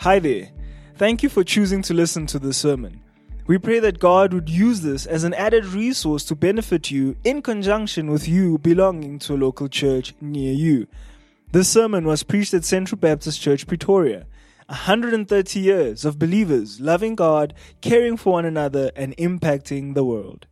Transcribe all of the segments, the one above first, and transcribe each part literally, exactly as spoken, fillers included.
Hi there. Thank you for choosing to listen to this sermon. We pray that God would use this as an added resource to benefit you in conjunction with you belonging to a local church near you. This sermon was preached at Central Baptist Church, Pretoria. one hundred thirty years of believers loving God, caring for one another, and impacting the world.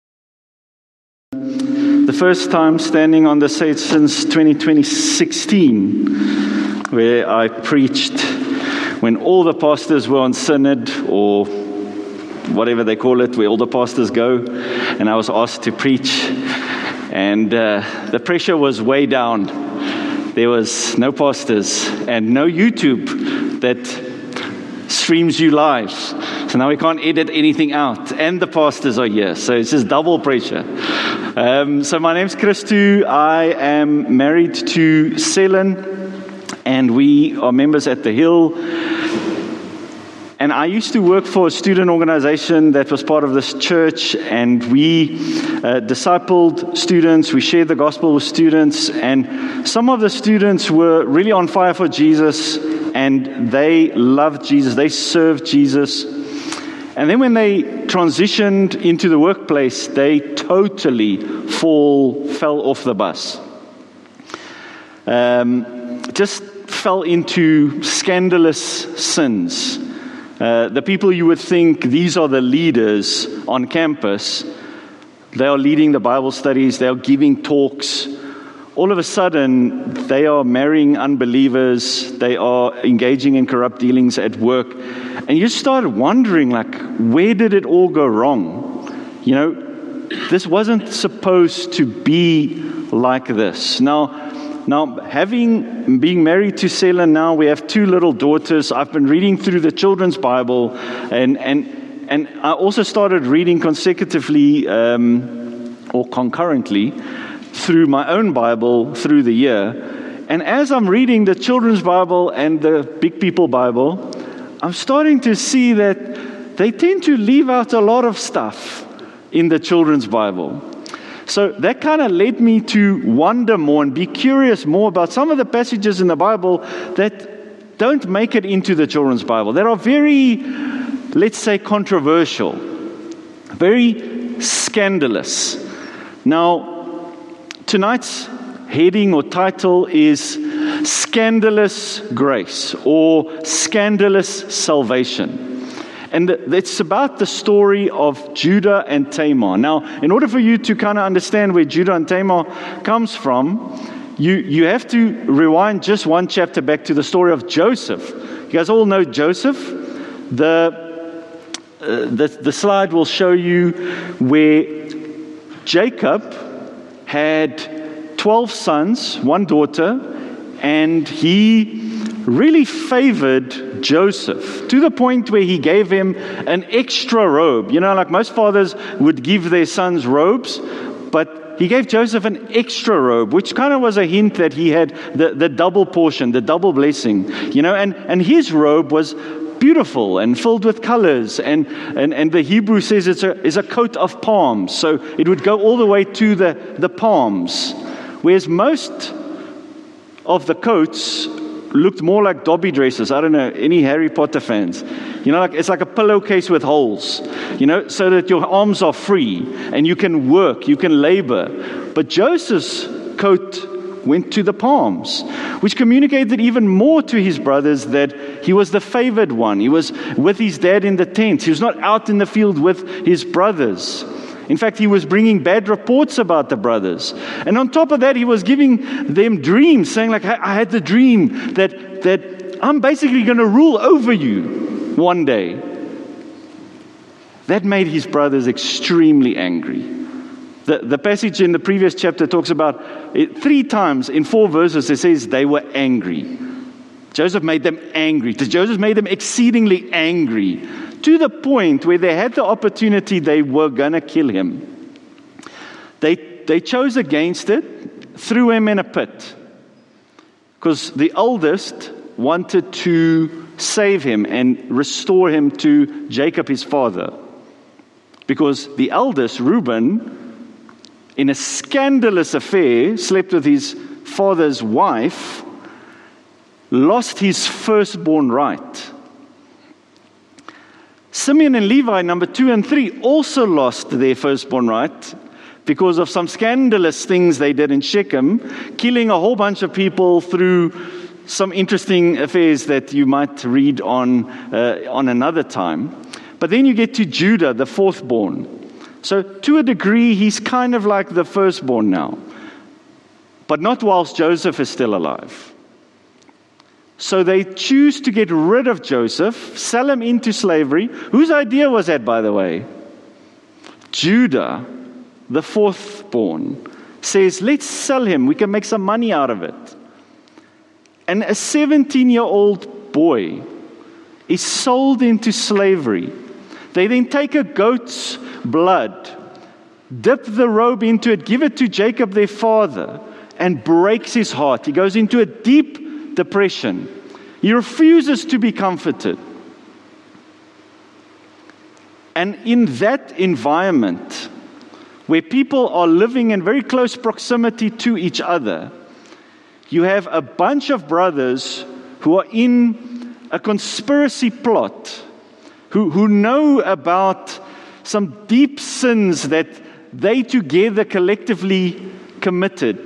The first time standing on the stage since twenty sixteen, where I preached when all the pastors were on synod, or whatever they call it, where all the pastors go, and I was asked to preach, and uh, the pressure was way down. There was no pastors and no YouTube that streams you live. So now we can't edit anything out, and the pastors are here, so it's just double pressure. Um, so my name's Christu. I am married to Selen, and we are members at The Hill. And I used to work for a student organization that was part of this church, and we uh, discipled students, we shared the gospel with students, and some of the students were really on fire for Jesus, and they loved Jesus, they served Jesus. And then when they transitioned into the workplace, they totally fall, fell off the bus. Um, just fell into scandalous sins. Uh, the people you would think these are the leaders on campus, they are leading the Bible studies, they are giving talks. All of a sudden, they are marrying unbelievers, they are engaging in corrupt dealings at work. And you start wondering, like, where did it all go wrong? You know, this wasn't supposed to be like this. Now, Now, having, being married to Selen now, we have two little daughters. I've been reading through the children's Bible, and and and I also started reading consecutively, um, or concurrently, through my own Bible through the year. And as I'm reading the children's Bible and the Big People Bible, I'm starting to see that they tend to leave out a lot of stuff in the children's Bible. So that kind of led me to wonder more and be curious more about some of the passages in the Bible that don't make it into the children's Bible, that are very, let's say, controversial, very scandalous. Now, tonight's heading or title is Scandalous Grace or Scandalous Salvation. And it's about the story of Judah and Tamar. Now, in order for you to kind of understand where Judah and Tamar comes from, you, you have to rewind just one chapter back to the story of Joseph. You guys all know Joseph. The, uh, the, the slide will show you where Jacob had twelve sons, one daughter, and he really favored Joseph to the point where he gave him an extra robe. You know, like most fathers would give their sons robes, but he gave Joseph an extra robe, which kind of was a hint that he had the, the double portion, the double blessing. You know, and, and his robe was beautiful and filled with colors, and, and, and the Hebrew says it's a, it's a coat of palms, so it would go all the way to the, the palms, whereas most of the coats looked more like Dobby dresses. I don't know, any Harry Potter fans? You know, like it's like a pillowcase with holes, you know, so that your arms are free and you can work, you can labor. But Joseph's coat went to the palms, which communicated even more to his brothers that he was the favored one. He was with his dad in the tent. He was not out in the field with his brothers. In fact, he was bringing bad reports about the brothers. And on top of that, he was giving them dreams, saying like, I had the dream that, that I'm basically going to rule over you one day. That made his brothers extremely angry. The, the passage in the previous chapter talks about it three times in four verses. It says they were angry. Joseph made them angry. Joseph made them exceedingly angry, to the point where they had the opportunity, they were going to kill him. They, they chose against it, threw him in a pit, because the oldest wanted to save him and restore him to Jacob, his father. Because the eldest, Reuben, in a scandalous affair, slept with his father's wife, lost his firstborn right Simeon and Levi, number two and three, also lost their firstborn right because of some scandalous things they did in Shechem, killing a whole bunch of people through some interesting affairs that you might read on uh, on another time. But then you get to Judah, the fourthborn. So to a degree, he's kind of like the firstborn now, but not whilst Joseph is still alive. So they choose to get rid of Joseph, sell him into slavery. Whose idea was that, by the way? Judah, the fourthborn, says, let's sell him. We can make some money out of it. And a seventeen-year-old boy is sold into slavery. They then take a goat's blood, dip the robe into it, give it to Jacob, their father, and breaks his heart. He goes into a deep depression. He refuses to be comforted. And in that environment, where people are living in very close proximity to each other, you have a bunch of brothers who are in a conspiracy plot, who, who know about some deep sins that they together collectively committed.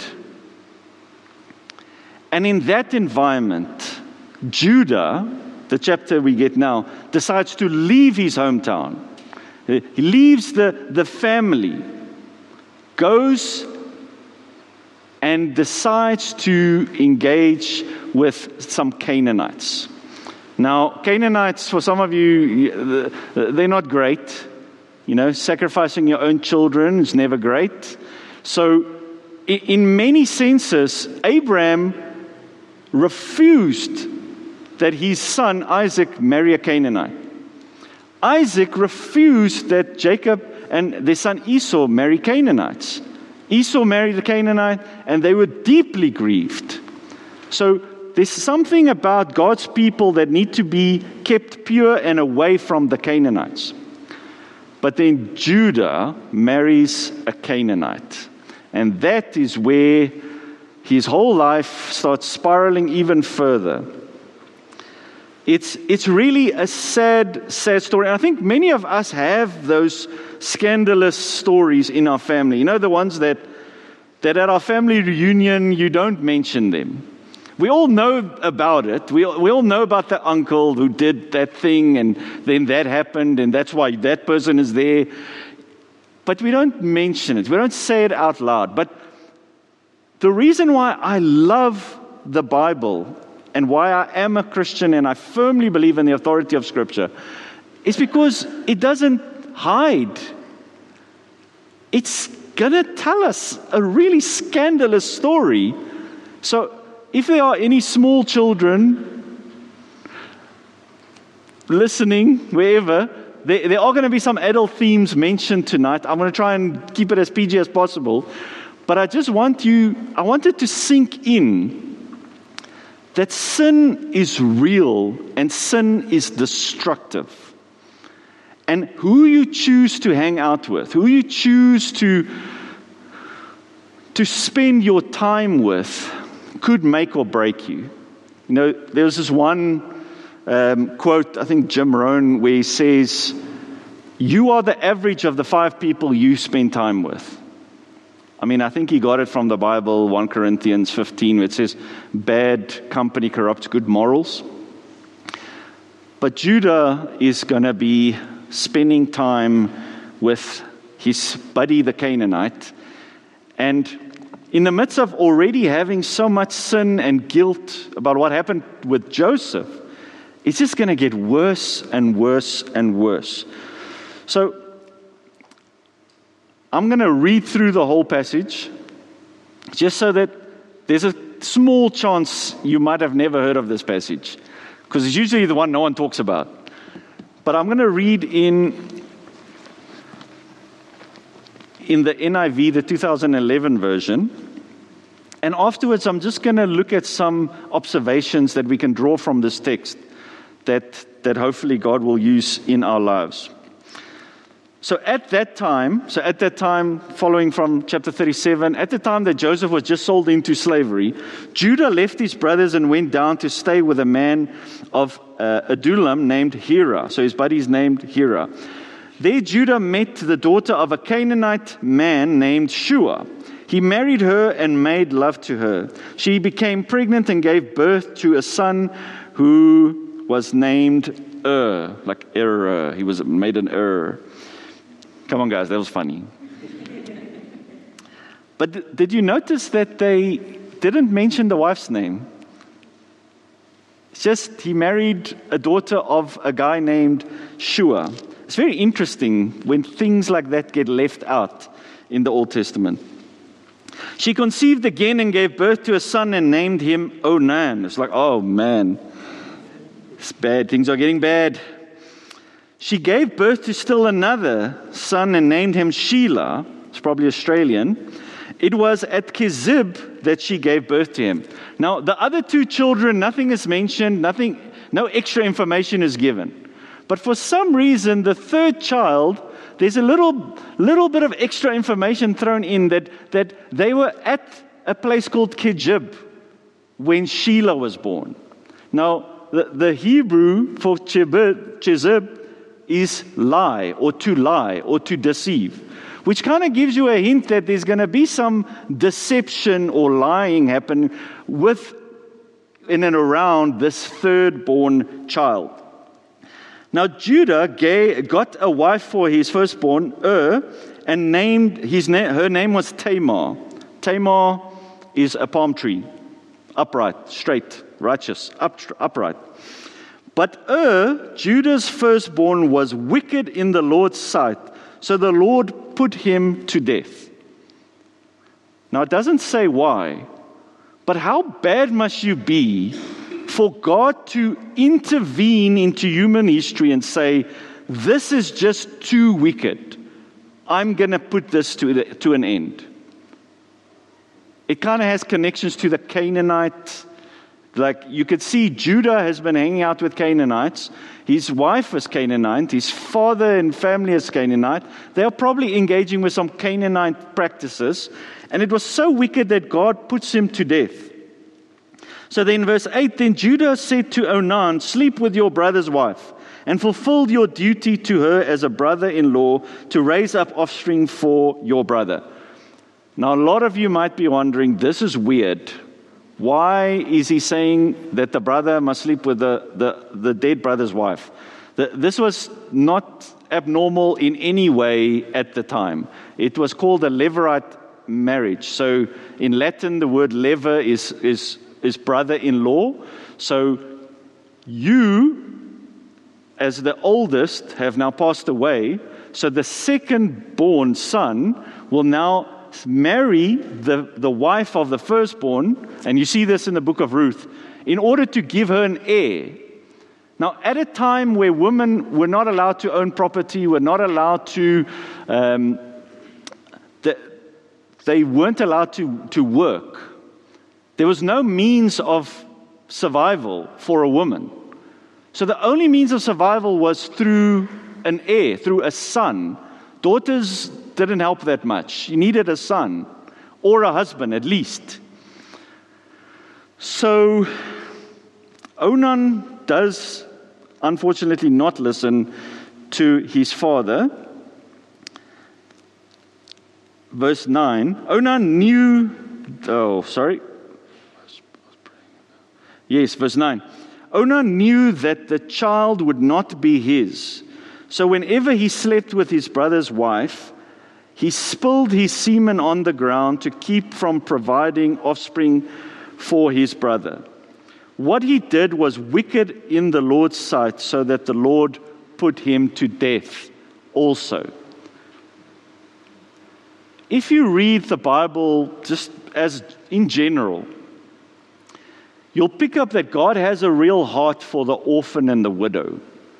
And in that environment, Judah, the chapter we get now, decides to leave his hometown. He leaves the, the family, goes and decides to engage with some Canaanites. Now, Canaanites, for some of you, they're not great. You know, sacrificing your own children is never great. So, in many senses, Abraham refused that his son Isaac marry a Canaanite. Isaac refused that Jacob and their son Esau marry Canaanites. Esau married a Canaanite, and they were deeply grieved. So there's something about God's people that need to be kept pure and away from the Canaanites. But then Judah marries a Canaanite. And that is where his whole life starts spiraling even further. It's, it's really a sad, sad story. And I think many of us have those scandalous stories in our family. You know, the ones that, that at our family reunion, you don't mention them. We all know about it. We, we all know about the uncle who did that thing, and then that happened, and that's why that person is there. But we don't mention it. We don't say it out loud. But the reason why I love the Bible and why I am a Christian and I firmly believe in the authority of Scripture is because it doesn't hide. It's going to tell us a really scandalous story. So if there are any small children listening, wherever, there, there are going to be some adult themes mentioned tonight. I'm going to try and keep it as P G as possible. But I just want you, I want it to sink in that sin is real and sin is destructive. And who you choose to hang out with, who you choose to, to spend your time with, could make or break you. You know, there's this one um, quote, I think Jim Rohn, where he says, you are the average of the five people you spend time with. I mean, I think he got it from the Bible, First Corinthians fifteen, where it says, bad company corrupts good morals. But Judah is going to be spending time with his buddy, the Canaanite. And in the midst of already having so much sin and guilt about what happened with Joseph, it's just going to get worse and worse and worse. So, I'm going to read through the whole passage, just so that there's a small chance you might have never heard of this passage, because it's usually the one no one talks about. But I'm going to read in, in the N I V, the two thousand eleven version, and afterwards I'm just going to look at some observations that we can draw from this text that, that hopefully God will use in our lives. So at that time, so at that time, following from chapter thirty-seven, at the time that Joseph was just sold into slavery, Judah left his brothers and went down to stay with a man of uh, Adullam named Hira. So his buddy's named Hira. There Judah met the daughter of a Canaanite man named Shua. He married her and made love to her. She became pregnant and gave birth to a son who was named Er, like Er. He was made an Er. Come on, guys, that was funny. But th- did you notice that they didn't mention the wife's name? It's just he married a daughter of a guy named Shua. It's very interesting when things like that get left out in the Old Testament. She conceived again and gave birth to a son and named him Onan. It's like, oh man, it's bad. Things are getting bad. She gave birth to still another son and named him Shelah. It's probably Australian. It was at Kezib that she gave birth to him. Now, the other two children, nothing is mentioned, nothing, no extra information is given. But for some reason, the third child, there's a little, little bit of extra information thrown in that, that they were at a place called Kezib when Shelah was born. Now, the, the Hebrew for Kezib is lie, or to lie, or to deceive, which kind of gives you a hint that there's going to be some deception or lying happen with, in and around this third-born child. Now, Judah got a wife for his firstborn, Er, and named his na- her name was Tamar. Tamar is a palm tree, upright, straight, righteous, up, upright. But Er, Judah's firstborn, was wicked in the Lord's sight, so the Lord put him to death. Now, it doesn't say why, but how bad must you be for God to intervene into human history and say, this is just too wicked. I'm going to put this to, the, to an end. It kind of has connections to the Canaanite. Like you could see Judah has been hanging out with Canaanites. His wife is Canaanite. His father and family is Canaanite. They are probably engaging with some Canaanite practices. And it was so wicked that God puts him to death. So then verse eight, then Judah said to Onan, sleep with your brother's wife and fulfill your duty to her as a brother-in-law to raise up offspring for your brother. Now a lot of you might be wondering, this is weird. Why is he saying that the brother must sleep with the, the, the dead brother's wife? The, this was not abnormal in any way at the time. It was called a Levirate marriage. So in Latin, the word lever is, is, is brother-in-law. So you, as the oldest, have now passed away. So the second-born son will now marry the, the wife of the firstborn, and you see this in the book of Ruth, in order to give her an heir. Now, at a time where women were not allowed to own property, were not allowed to, um, the, they weren't allowed to, to work. There was no means of survival for a woman. So the only means of survival was through an heir, through a son. Daughters didn't help that much. You needed a son or a husband at least. So Onan does unfortunately not listen to his father. Verse nine, Onan knew, oh, sorry. Yes, verse nine. Onan knew that the child would not be his. So whenever he slept with his brother's wife, he spilled his semen on the ground to keep from providing offspring for his brother. What he did was wicked in the Lord's sight, so that the Lord put him to death also. If you read the Bible just as in general, you'll pick up that God has a real heart for the orphan and the widow.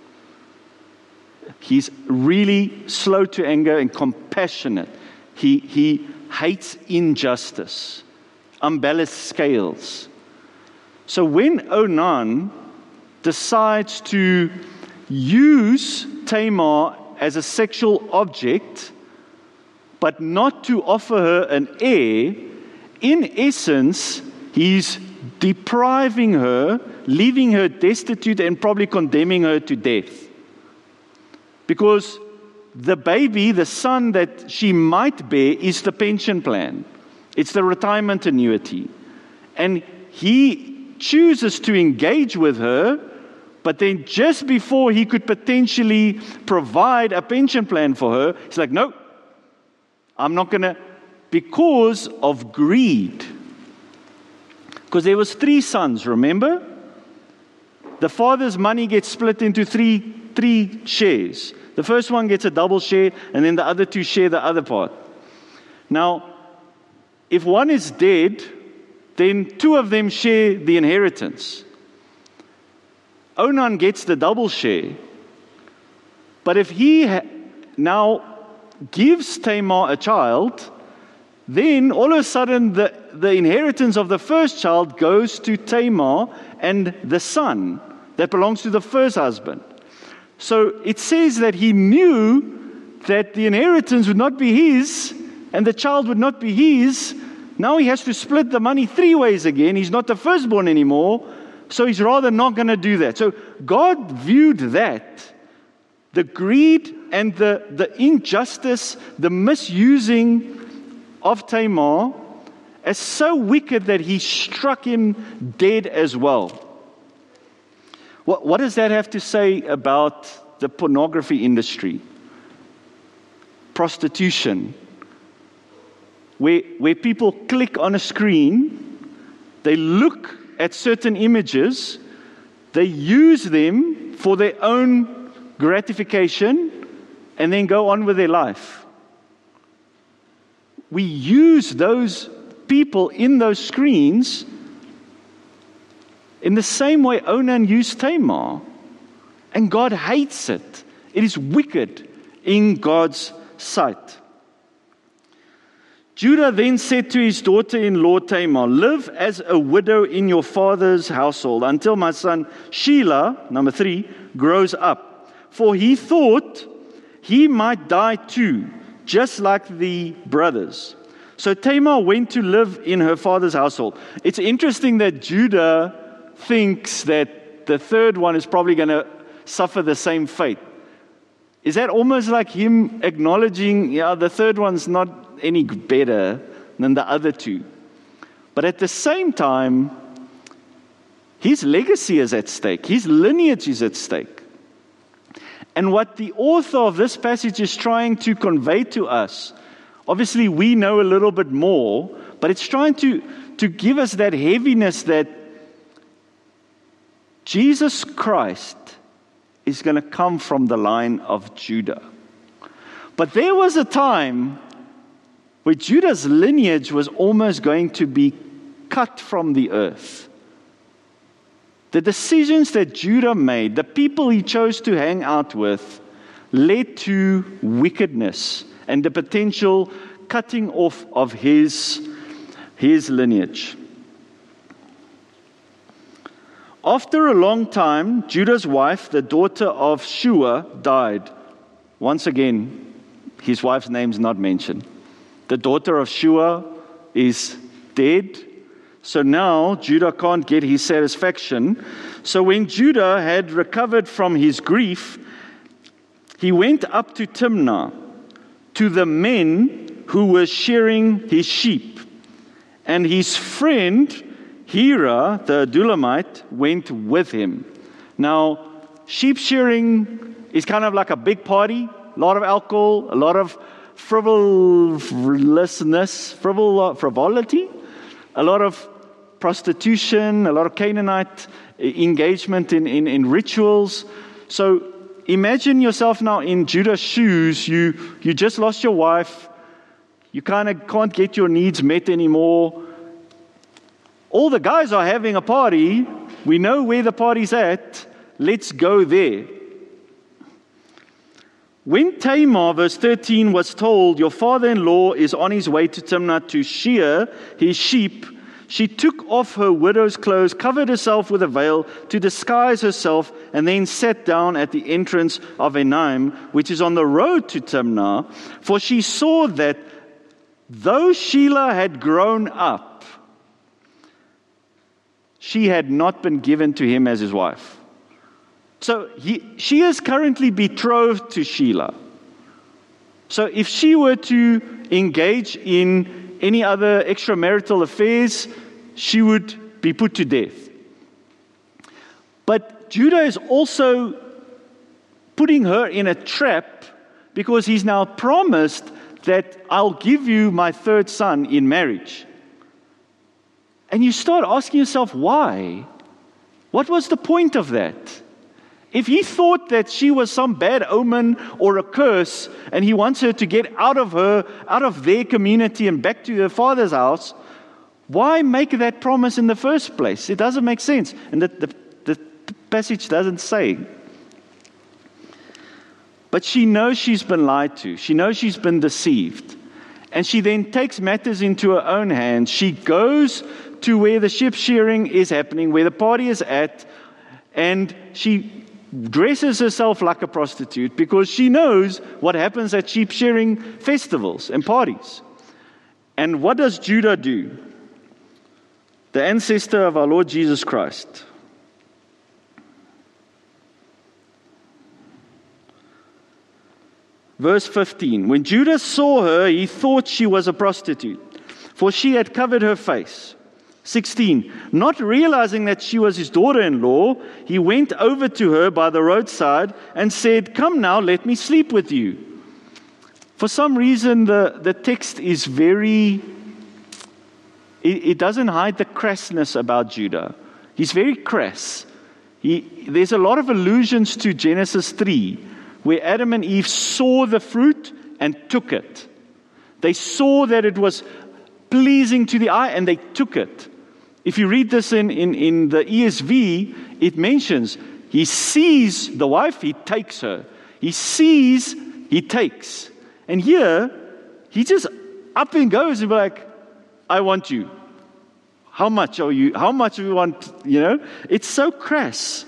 He's really slow to anger and compassionate. He, he hates injustice, unbalanced scales. So when Onan decides to use Tamar as a sexual object, but not to offer her an heir, in essence, he's depriving her, leaving her destitute, and probably condemning her to death. Because the baby, the son that she might bear, is the pension plan. It's the retirement annuity. And he chooses to engage with her, but then just before he could potentially provide a pension plan for her, he's like, no, I'm not going to, because of greed. Because there was three sons, remember? The father's money gets split into three, three shares. The first one gets a double share, and then the other two share the other part. Now, if one is dead, then two of them share the inheritance. Onan gets the double share. But if he ha- now gives Tamar a child, then all of a sudden the, the inheritance of the first child goes to Tamar and the son that belongs to the first husband. So it says that he knew that the inheritance would not be his and the child would not be his. Now he has to split the money three ways again. He's not the firstborn anymore, so he's rather not going to do that. So God viewed that, the greed and the, the injustice, the misusing of Tamar, as so wicked that he struck him dead as well. What, what does that have to say about the pornography industry? Prostitution. Where, where people click on a screen, they look at certain images, they use them for their own gratification, and then go on with their life. We use those people in those screens in the same way Onan used Tamar. And God hates it. It is wicked in God's sight. Judah then said to his daughter-in-law Tamar, live as a widow in your father's household until my son Shelah, number three, grows up. For he thought he might die too, just like the brothers. So Tamar went to live in her father's household. It's interesting that Judah thinks that the third one is probably going to suffer the same fate. Is that almost like him acknowledging, yeah, the third one's not any better than the other two? But at the same time, his legacy is at stake. His lineage is at stake. And what the author of this passage is trying to convey to us, obviously we know a little bit more, but it's trying to, to give us that heaviness that Jesus Christ is going to come from the line of Judah. But there was a time where Judah's lineage was almost going to be cut from the earth. The decisions that Judah made, the people he chose to hang out with, led to wickedness and the potential cutting off of his, his lineage. After a long time, Judah's wife, the daughter of Shua, died. Once again, his wife's name's not mentioned. The daughter of Shua is dead. So now Judah can't get his satisfaction. So when Judah had recovered from his grief, he went up to Timnah to the men who were shearing his sheep. And his friend Hira, the Adullamite, went with him. Now, sheep shearing is kind of like a big party, a lot of alcohol, a lot of frivolousness, frivol- frivolity, a lot of prostitution, a lot of Canaanite engagement in, in, in rituals. So imagine yourself now in Judah's shoes. You, you just lost your wife. You kind of can't get your needs met anymore. All the guys are having a party. We know where the party's at. Let's go there. When Tamar, verse thirteen, was told, your father-in-law is on his way to Timnah to shear his sheep, She took off her widow's clothes, covered herself with a veil to disguise herself, and then sat down at the entrance of Enaim, which is on the road to Timnah, for she saw that though Sheila had grown up, she had not been given to him as his wife. So he, she is currently betrothed to Sheila. So if she were to engage in any other extramarital affairs, she would be put to death. But Judah is also putting her in a trap because he's now promised that I'll give you my third son in marriage. And you start asking yourself, why? What was the point of that? If he thought that she was some bad omen or a curse, and he wants her to get out of her, out of their community and back to her father's house, why make that promise in the first place? It doesn't make sense. And the, the, the passage doesn't say. But she knows she's been lied to. She knows she's been deceived. And she then takes matters into her own hands. She goes to where the sheep shearing is happening, where the party is at, and she dresses herself like a prostitute because she knows what happens at sheep shearing festivals and parties. And what does Judah do? The ancestor of our Lord Jesus Christ. Verse fifteen, when Judah saw her, he thought she was a prostitute, for she had covered her face. sixteen, not realizing that she was his daughter-in-law, he went over to her by the roadside and said, "Come now, let me sleep with you." For some reason, the, the text is very, it, it doesn't hide the crassness about Judah. He's very crass. He, there's a lot of allusions to Genesis three, where Adam and Eve saw the fruit and took it. They saw that it was pleasing to the eye and they took it. If you read this in, in, in the E S V, it mentions he sees the wife, he takes her. He sees, he takes. And here, he just up and goes and be like, I want you. How much are you? How much do you want? You know, it's so crass.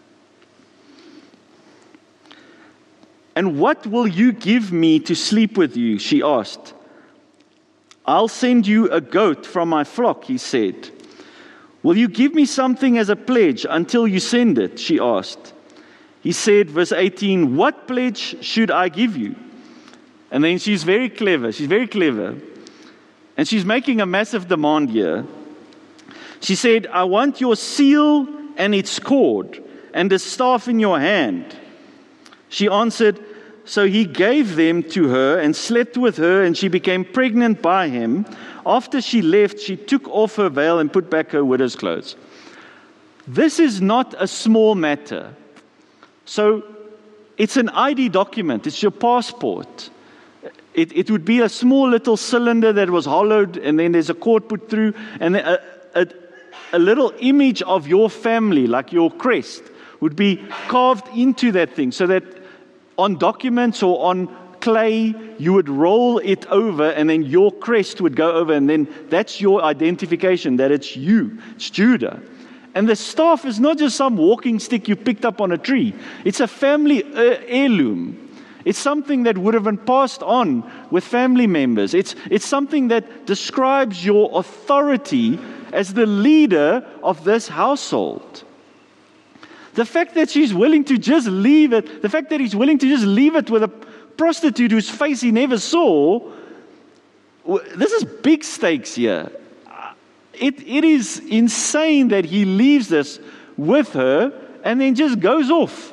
And what will you give me to sleep with you? She asked. I'll send you a goat from my flock, he said. Will you give me something as a pledge until you send it? She asked. He said, verse eighteen, what pledge should I give you? And then she's very clever. She's very clever. And she's making a massive demand here. She said, I want your seal and its cord and a staff in your hand. She answered, so he gave them to her and slept with her, and she became pregnant by him. After she left, she took off her veil and put back her widow's clothes. This is not a small matter. So it's an I D document. It's your passport. It, it would be a small little cylinder that was hollowed, and then there's a cord put through, and a, a, a little image of your family, like your crest, would be carved into that thing, so that on documents or on clay, you would roll it over, and then your crest would go over, and then that's your identification, that it's you, it's Judah. And the staff is not just some walking stick you picked up on a tree. It's a family heirloom. It's something that would have been passed on with family members. It's, it's something that describes your authority as the leader of this household. The fact that she's willing to just leave it, the fact that he's willing to just leave it with a prostitute whose face he never saw, this is big stakes here. It, it is insane that he leaves this with her and then just goes off.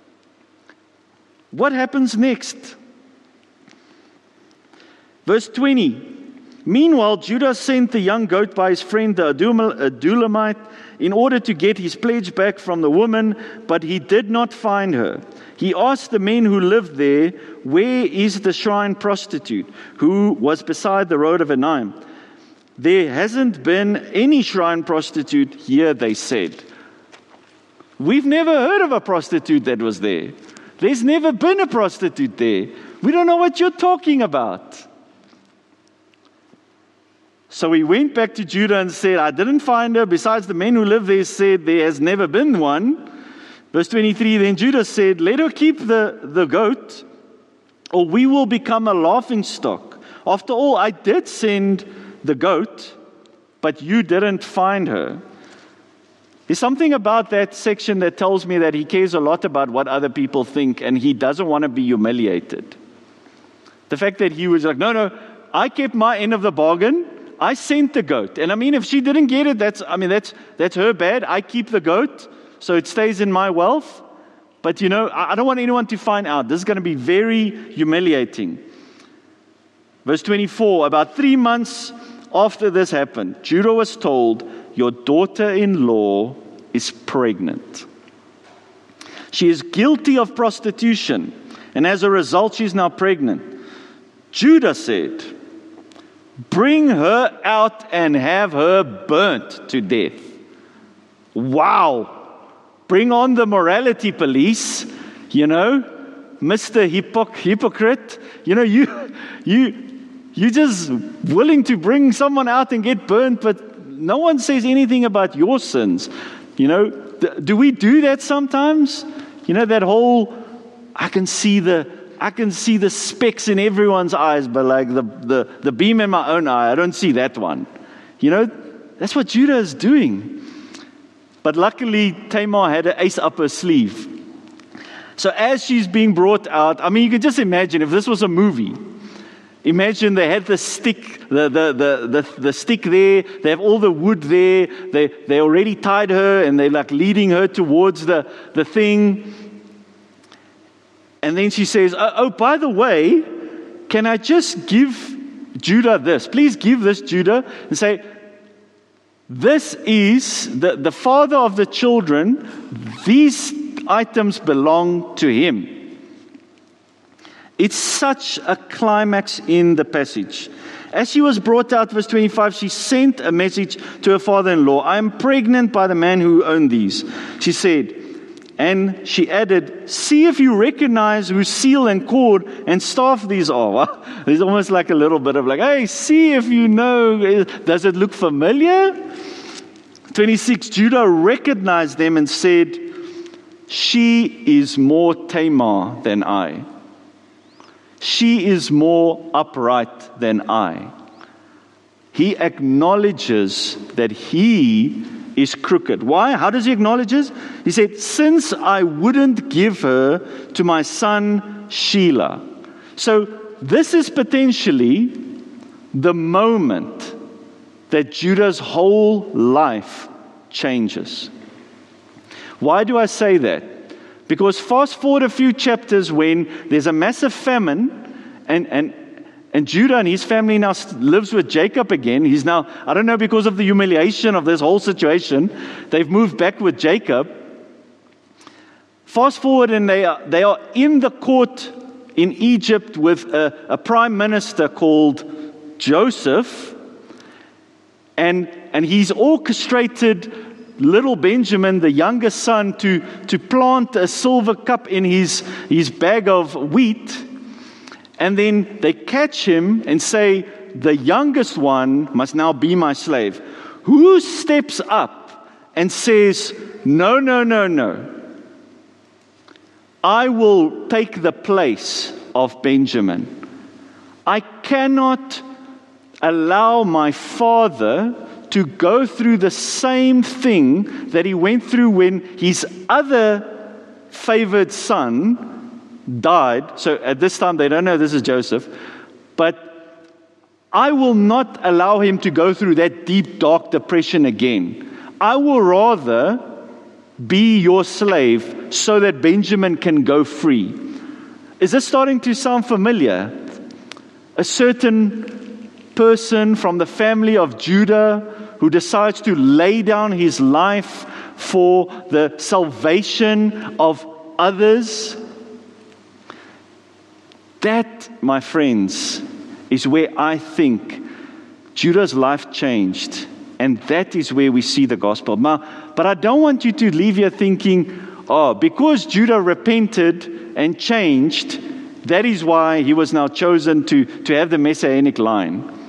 What happens next? Verse twenty. Meanwhile, Judah sent the young goat by his friend the Adullamite in order to get his pledge back from the woman, but he did not find her. He asked the men who lived there, where is the shrine prostitute who was beside the road of Enaim? There hasn't been any shrine prostitute here, they said. We've never heard of a prostitute that was there. There's never been a prostitute there. We don't know what you're talking about. So he went back to Judah and said, I didn't find her. Besides, the men who live there said there has never been one. Verse twenty-three, then Judah said, let her keep the, the goat, or we will become a laughingstock. After all, I did send the goat, but you didn't find her. There's something about that section that tells me that he cares a lot about what other people think, and he doesn't want to be humiliated. The fact that he was like, no, no, I kept my end of the bargain. I sent the goat. And I mean, if she didn't get it, that's, I mean, that's, that's her bad. I keep the goat, so it stays in my wealth. But, you know, I don't want anyone to find out. This is going to be very humiliating. Verse twenty-four, about three months after this happened, Judah was told, your daughter-in-law is pregnant. She is guilty of prostitution, and as a result, she's now pregnant. Judah said, bring her out and have her burnt to death. Wow. Bring on the morality police, you know, Mister Hypoc- Hypocrite. You know, you, you, you're just willing to bring someone out and get burnt, but no one says anything about your sins. You know, do we do that sometimes? You know, that whole, I can see the, I can see the specks in everyone's eyes, but like the, the, the beam in my own eye, I don't see that one. You know, that's what Judah is doing. But luckily, Tamar had an ace up her sleeve. So as she's being brought out, I mean, you can just imagine if this was a movie. Imagine they had the stick, the, the, the, the, the stick there, they have all the wood there, they, they already tied her, and they're like leading her towards the, the thing. And then she says, oh, oh, by the way, can I just give Judah this? Please give this Judah and say, this is the, the father of the children. These items belong to him. It's such a climax in the passage. As she was brought out, verse twenty-five, she sent a message to her father-in-law. I am pregnant by the man who owned these. She said, and she added, see if you recognize whose seal and cord and staff these are. There's almost like a little bit of like, hey, see if you know, does it look familiar? twenty-six, Judah recognized them and said, she is more Tamar than I. She is more upright than I. He acknowledges that he is crooked. Why? How does he acknowledge this? He said, since I wouldn't give her to my son Shelah. So this is potentially the moment that Judah's whole life changes. Why do I say that? Because fast forward a few chapters when there's a massive famine and, and, and Judah and his family now lives with Jacob again. He's now, I don't know, because of the humiliation of this whole situation, they've moved back with Jacob. Fast forward and they are, they are in the court in Egypt with a, a prime minister called Joseph. And, and he's orchestrated little Benjamin, the youngest son, to, to plant a silver cup in his, his bag of wheat. And then they catch him and say, the youngest one must now be my slave. Who steps up and says, no, no, no, no. I will take the place of Benjamin. I cannot allow my father to go through the same thing that he went through when his other favored son died. So at this time, they don't know this is Joseph. But I will not allow him to go through that deep, dark depression again. I will rather be your slave so that Benjamin can go free. Is this starting to sound familiar? A certain person from the family of Judah who decides to lay down his life for the salvation of others. That, my friends, is where I think Judah's life changed. And that is where we see the gospel. Now, but I don't want you to leave here thinking, oh, because Judah repented and changed, that is why he was now chosen to, to have the messianic line.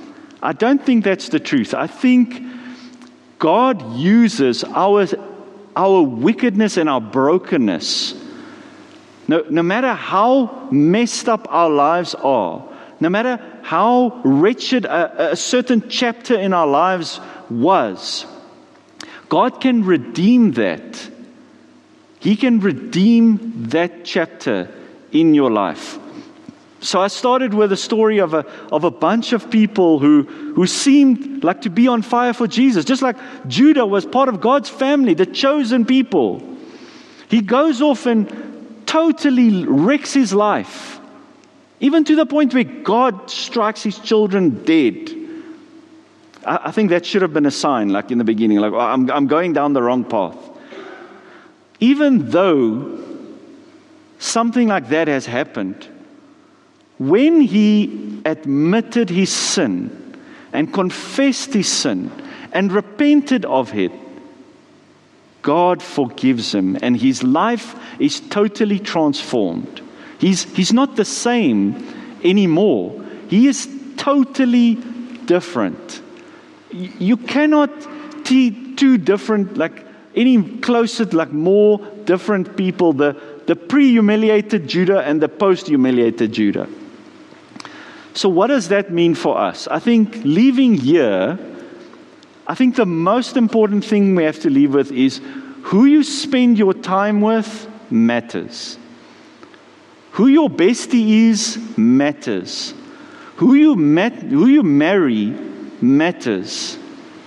I don't think that's the truth. I think God uses our, our wickedness and our brokenness. No, no matter how messed up our lives are, no matter how wretched a, a certain chapter in our lives was, God can redeem that. He can redeem that chapter in your life. So I started with a story of a of a bunch of people who, who seemed like to be on fire for Jesus. Just like Judah was part of God's family, the chosen people. He goes off and totally wrecks his life. Even to the point where God strikes his children dead. I, I think that should have been a sign, like in the beginning, like, oh, I'm, I'm going down the wrong path. Even though something like that has happened, when he admitted his sin and confessed his sin and repented of it, God forgives him and his life is totally transformed. He's, he's not the same anymore. He is totally different. You cannot see two different, like any closer, like more different people, the, the pre-humiliated Judah and the post-humiliated Judah. So what does that mean for us? I think leaving here, I think the most important thing we have to leave with is who you spend your time with matters. Who your bestie is matters. Who you met, who you marry matters.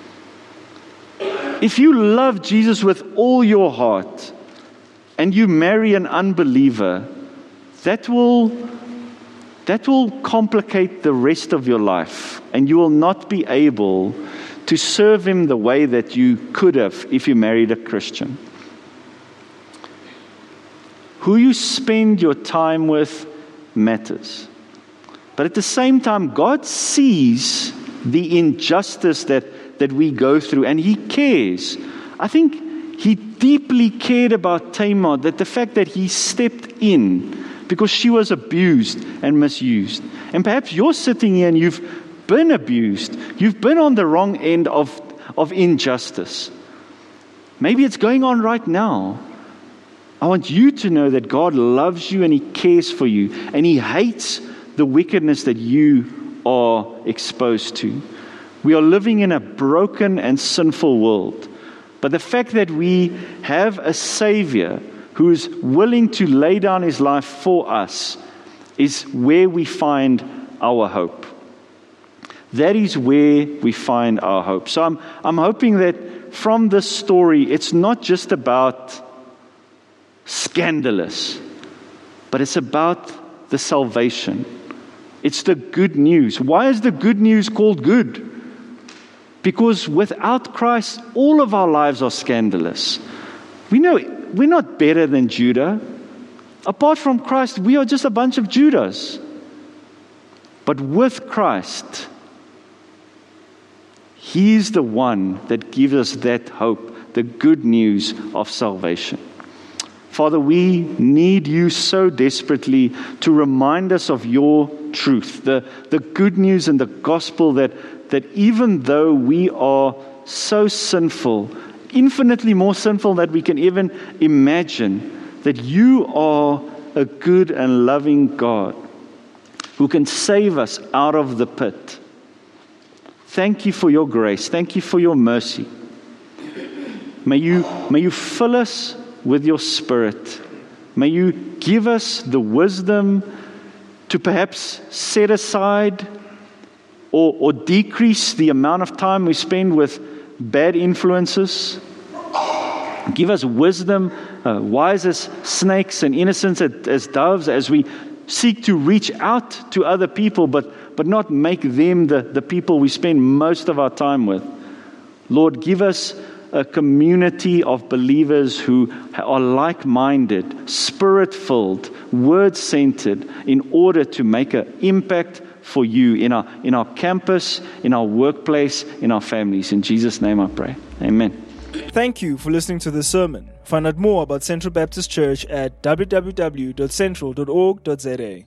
If you love Jesus with all your heart and you marry an unbeliever, that will that will complicate the rest of your life, and you will not be able to serve him the way that you could have if you married a Christian. Who you spend your time with matters. But at the same time, God sees the injustice that, that we go through, and he cares. I think he deeply cared about Tamar, that the fact that he stepped in because she was abused and misused. And perhaps you're sitting here and you've been abused. You've been on the wrong end of, of injustice. Maybe it's going on right now. I want you to know that God loves you and he cares for you, and he hates the wickedness that you are exposed to. We are living in a broken and sinful world. But the fact that we have a Savior who is willing to lay down his life for us is where we find our hope. That is where we find our hope. So I'm, I'm hoping that from this story, it's not just about scandalous, but it's about the salvation. It's the good news. Why is the good news called good? Because without Christ, all of our lives are scandalous. We know we're not better than Judah. Apart from Christ, we are just a bunch of Judahs. But with Christ, he's the one that gives us that hope, the good news of salvation. Father, we need you so desperately to remind us of your truth, the, the good news and the gospel that, that even though we are so sinful, infinitely more sinful than we can even imagine, that you are a good and loving God who can save us out of the pit. Thank you for your grace. Thank you for your mercy. May you, may you fill us with your Spirit. May you give us the wisdom to perhaps set aside or, or decrease the amount of time we spend with bad influences. Give us wisdom, uh, wise as snakes and innocent as, as doves, as we seek to reach out to other people, but, but not make them the, the people we spend most of our time with. Lord, give us a community of believers who are like-minded, spirit-filled, word-centered, in order to make an impact for you in our in our campus, in our workplace, in our families. In Jesus' name I pray. Amen. Thank you for listening to this sermon. Find out more about Central Baptist Church at w w w dot central dot org dot z a.